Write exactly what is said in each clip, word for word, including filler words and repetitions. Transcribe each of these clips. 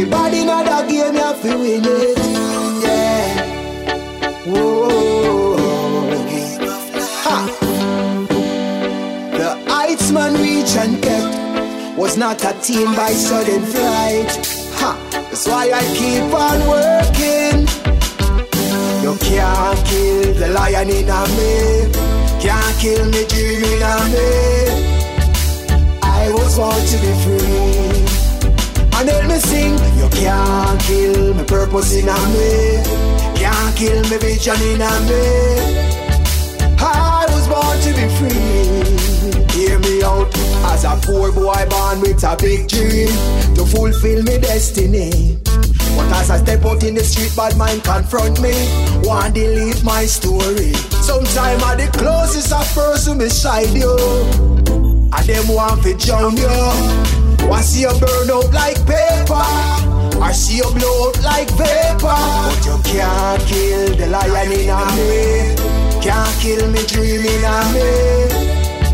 Everybody in that game, you have to win it. Yeah. Whoa. Ha. The Heightsman reach and kept was not attained by sudden flight. Ha. That's why I keep on working. You can't kill the lion in a me. Can't kill me dream in a me. I was born to be free. And let me sing. You can't kill my purpose in a me. Can't kill me vision in a me. I was born to be free. Hear me out. As a poor boy born with a big dream to fulfill my destiny. But as I step out in the street, bad mind confront me. Want delete my story. Sometime I the closest of person beside you. And them want to drown you. Want see you burn out like paper, or see you blow out like vapor. But you can't kill the lion in a me. Can't kill me dream in a me.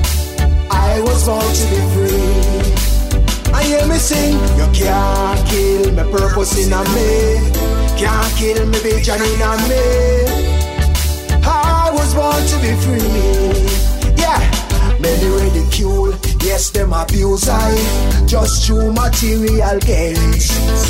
I was born to be free. I hear me sing. You can't kill my purpose in a me. Can't kill me vision in a me. I was born to be free. Yeah. Many ridicule, yes, them abuse I just through material gains.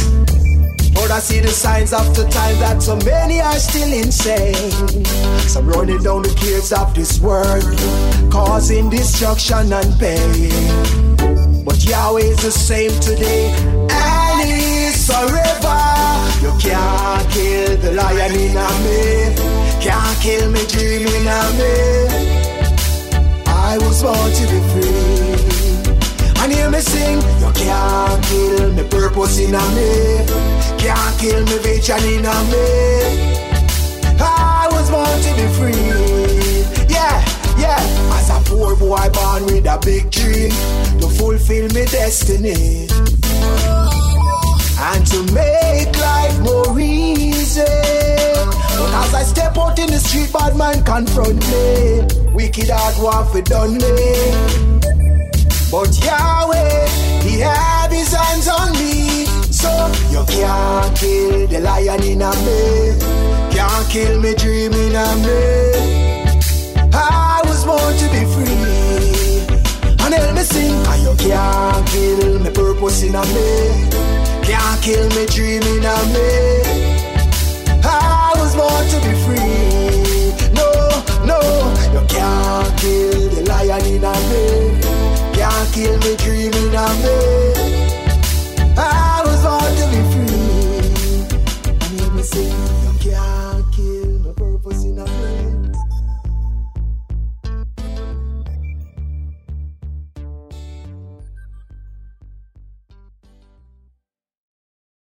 But I see the signs of the time that so many are still insane. Some running down the gears of this world, causing destruction and pain. But Yahweh is the same today, and He is forever. You can't kill the lion in a me. Can't kill me dream in a me. I was born to be free. And hear me sing. You can't kill me purpose in a me. Can't kill me vision in a me. I was born to be free. Yeah, yeah. As a poor boy born with a big dream to fulfill my destiny and to make life more easy. But as I step out in the street, bad man confront me. Wicked heart want to done me. But Yahweh, He have His hands on me. So you can't kill the lion in a me. Can't kill me dream in a me. I was born to be free. And help me sing. And you can't kill me purpose in a me. Can't kill me dream in a me. I was born to be free. No, no, you can't kill the lion in a me. Can't kill me dream in a me.